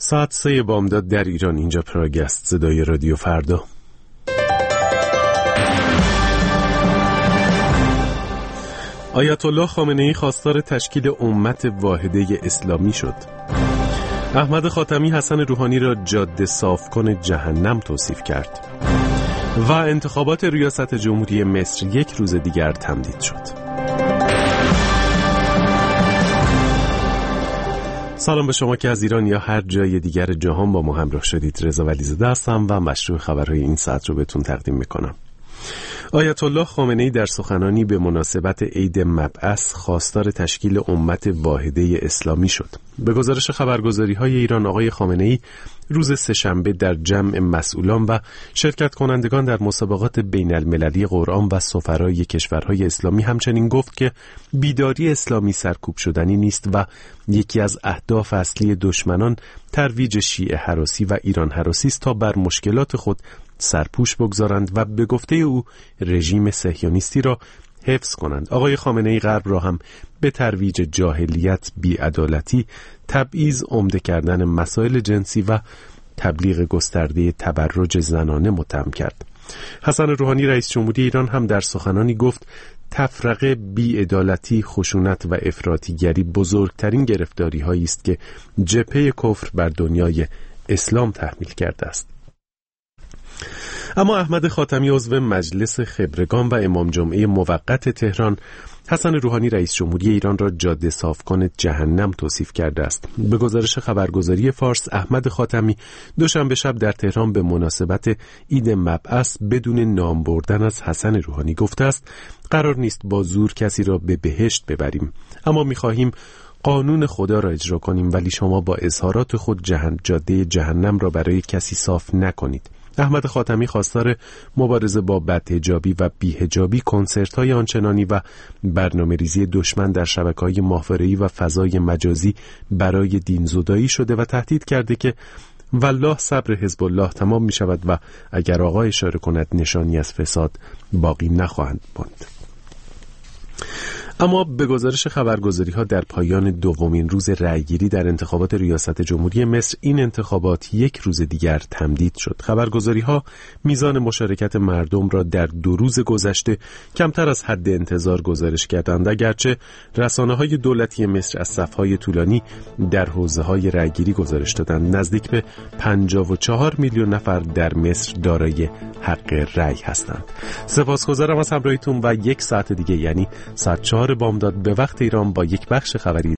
ساعت 3 بامداد در ایران. اینجا پراگ است، صدای رادیو فردا. آیت الله خامنه‌ای خواستار تشکیل امت واحده اسلامی شد. احمد خاتمی حسن روحانی را جاده صافکن جهنم توصیف کرد. و انتخابات ریاست جمهوری مصر یک روز دیگر تمدید شد. سلام به شما که از ایران یا هر جای دیگر جهان با ما همراه شدید. رضا ولیزاده هستم و مشروع خبرهای این ساعت رو بهتون تقدیم میکنم. آیت الله خامنه‌ای در سخنانی به مناسبت عید مبعث خواستار تشکیل امت واحده اسلامی شد. به گزارش خبرگزاری‌های ایران، آقای خامنه‌ای روز سه‌شنبه در جمع مسئولان و شرکت کنندگان در مسابقات بین المللی قرآن و سفرای کشورهای اسلامی همچنین گفت که بیداری اسلامی سرکوب شدنی نیست و یکی از اهداف اصلی دشمنان ترویج شیعه هراسی و ایران هراسی است تا بر مشکلات خود سرپوش بگذارند و به گفته او رژیم صهیونیستی را حفظ کنند. آقای خامنه‌ای غرب را هم به ترویج جاهلیت، بی‌عدالتی، تبعیض، عمده کردن مسائل جنسی و تبلیغ گسترده تبرج زنانه متهم کرد. حسن روحانی رئیس جمهوری ایران هم در سخنانی گفت تفرقه، بی‌عدالتی، خشونت و افراطیگری بزرگترین گرفتاری‌هایی است که جبهه کفر بر دنیای اسلام تحمیل کرده است. اما احمد خاتمی عضو مجلس خبرگان و امام جمعه موقت تهران حسن روحانی رئیس جمهوری ایران را جاده صافکن جهنم توصیف کرده است. به گزارش خبرگزاری فارس، احمد خاتمی دوشنبه شب در تهران به مناسبت عید مبعث بدون نام بردن از حسن روحانی گفته است قرار نیست با زور کسی را به بهشت ببریم، اما می‌خواهیم قانون خدا را اجرا کنیم، ولی شما با اظهارات خود جاده جهنم را برای کسی صاف نکنید. احمد خاتمی خواستار مبارزه با بدحجابی و بی‌حجابی، کنسرت‌های آنچنانی و برنامه‌ریزی دشمن در شبکه‌های ماهواره‌ای و فضای مجازی برای دینزدایی شده و تهدید کرده که والله صبر حزب الله تمام می‌شود و اگر آقا اشاره کند نشانی از فساد باقی نخواهند ماند. اما به گزارش خبرگزاری‌ها در پایان دومین روز رأیگیری در انتخابات ریاست جمهوری مصر این انتخابات یک روز دیگر تمدید شد. خبرگزاری‌ها میزان مشارکت مردم را در 2 روز گذشته کمتر از حد انتظار گزارش کردند، اگرچه رسانه‌های دولتی مصر از صف‌های طولانی در حوزه‌های رأیگیری گزارش دادند. نزدیک به 54 میلیون نفر در مصر دارای حق رأی هستند. سپاسگزارم از همراهیتون و یک ساعت دیگه یعنی ساعت 4 بامداد به وقت ایران با یک بخش خبری